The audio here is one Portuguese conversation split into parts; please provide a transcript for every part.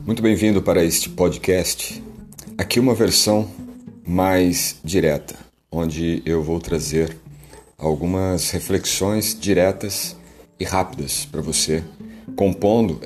Muito bem-vindo para este podcast. Aqui uma versão mais direta, onde eu vou trazer algumas reflexões diretas e rápidas para você, compondo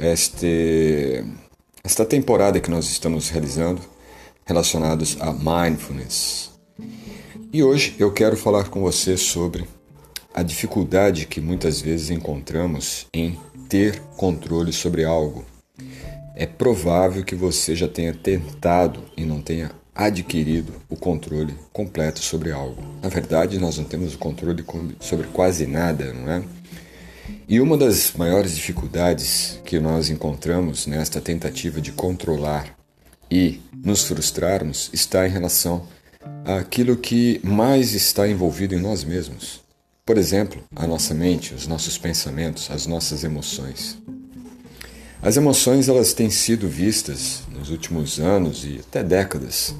esta temporada que nós estamos realizando, relacionados a Mindfulness. E hoje eu quero falar com você sobre a dificuldade que muitas vezes encontramos em ter controle sobre algo. É provável que você já tenha tentado e não tenha adquirido o controle completo sobre algo. Na verdade, nós não temos o controle sobre quase nada, não é? E uma das maiores dificuldades que nós encontramos nesta tentativa de controlar e nos frustrarmos está em relação àquilo que mais está envolvido em nós mesmos. Por exemplo, a nossa mente, os nossos pensamentos, as nossas emoções. As emoções, elas têm sido vistas nos últimos anos e até décadas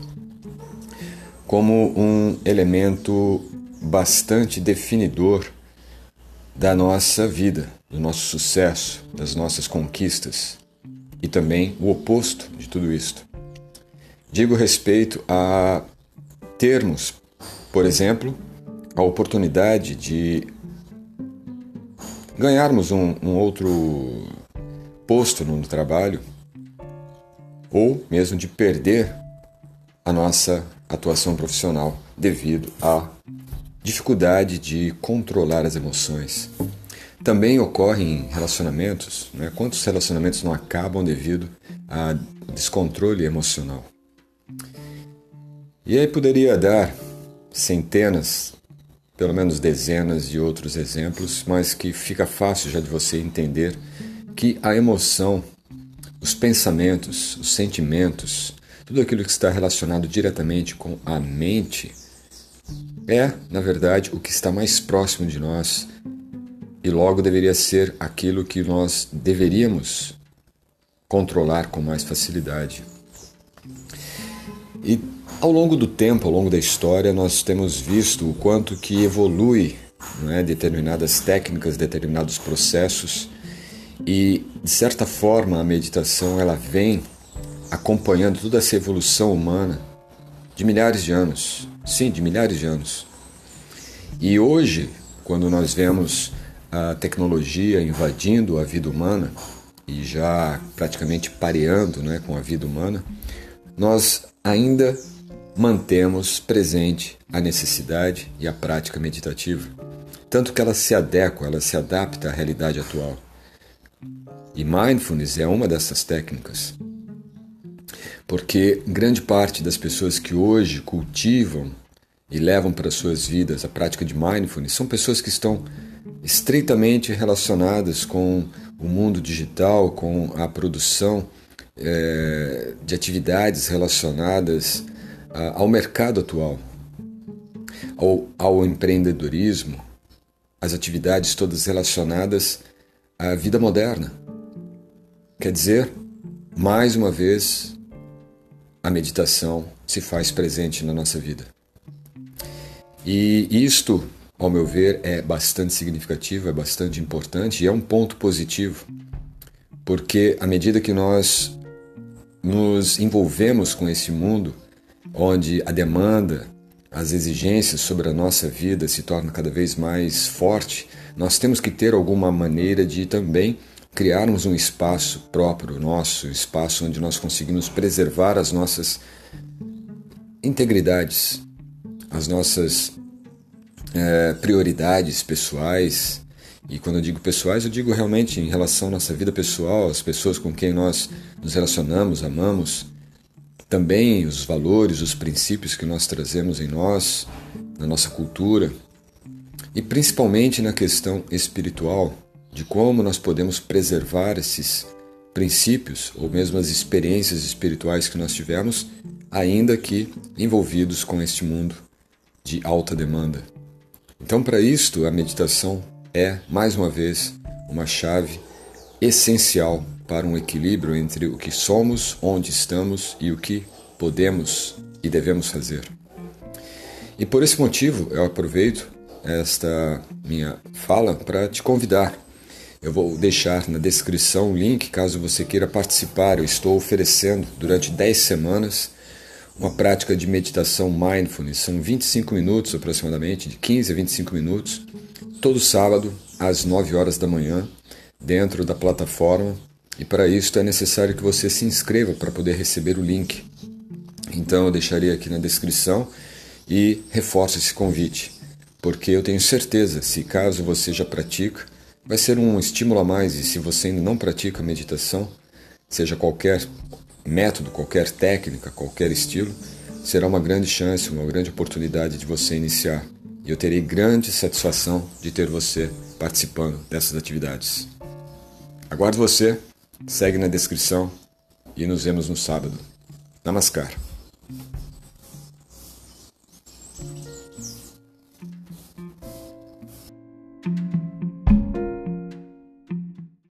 como um elemento bastante definidor da nossa vida, do nosso sucesso, das nossas conquistas e também o oposto de tudo isto. Digo respeito a termos, por exemplo, a oportunidade de ganharmos um outro posto no trabalho ou mesmo de perder a nossa atuação profissional devido à dificuldade de controlar as emoções. Também ocorre em relacionamentos, né? Quantos relacionamentos não acabam devido a descontrole emocional? E aí poderia dar centenas, pelo menos dezenas de outros exemplos, mas que fica fácil já de você entender que a emoção, os pensamentos, os sentimentos, tudo aquilo que está relacionado diretamente com a mente é, na verdade, o que está mais próximo de nós e logo deveria ser aquilo que nós deveríamos controlar com mais facilidade. E ao longo do tempo, ao longo da história, nós temos visto o quanto que evolui, não é, determinadas técnicas, determinados processos. E, de certa forma, a meditação ela vem acompanhando toda essa evolução humana de milhares de anos. Sim, de milhares de anos. E hoje, quando nós vemos a tecnologia invadindo a vida humana e já praticamente pareando, né, com a vida humana, nós ainda mantemos presente a necessidade e a prática meditativa. Tanto que ela se adequa, ela se adapta à realidade atual. E Mindfulness é uma dessas técnicas, porque grande parte das pessoas que hoje cultivam e levam para suas vidas a prática de Mindfulness são pessoas que estão estreitamente relacionadas com o mundo digital, com a produção de atividades relacionadas ao mercado atual, ao empreendedorismo, as atividades todas relacionadas à vida moderna. Quer dizer, mais uma vez, a meditação se faz presente na nossa vida. E isto, ao meu ver, é bastante significativo, é bastante importante e é um ponto positivo, porque à medida que nós nos envolvemos com esse mundo, onde a demanda, as exigências sobre a nossa vida se tornam cada vez mais forte, nós temos que ter alguma maneira de também criarmos um espaço próprio nosso, um espaço onde nós conseguimos preservar as nossas integridades, as nossas prioridades pessoais. E quando eu digo pessoais, eu digo realmente em relação à nossa vida pessoal, as pessoas com quem nós nos relacionamos, amamos, também os valores, os princípios que nós trazemos em nós, na nossa cultura, e principalmente na questão espiritual, de como nós podemos preservar esses princípios ou mesmo as experiências espirituais que nós tivemos, ainda que envolvidos com este mundo de alta demanda. Então, para isto, a meditação é, mais uma vez, uma chave essencial para um equilíbrio entre o que somos, onde estamos e o que podemos e devemos fazer. E por esse motivo, eu aproveito esta minha fala para te convidar Eu vou deixar na descrição o link caso você queira participar. Eu estou oferecendo durante 10 semanas uma prática de meditação mindfulness. São 25 minutos aproximadamente, de 15 a 25 minutos, todo sábado às 9 horas da manhã, dentro da plataforma. E para isso é necessário que você se inscreva para poder receber o link. Então eu deixarei aqui na descrição e reforço esse convite, porque eu tenho certeza, se caso você já pratica, vai ser um estímulo a mais. E se você ainda não pratica meditação, seja qualquer método, qualquer técnica, qualquer estilo, será uma grande chance, uma grande oportunidade de você iniciar. E eu terei grande satisfação de ter você participando dessas atividades. Aguardo você, segue na descrição e nos vemos no sábado. Namaskar.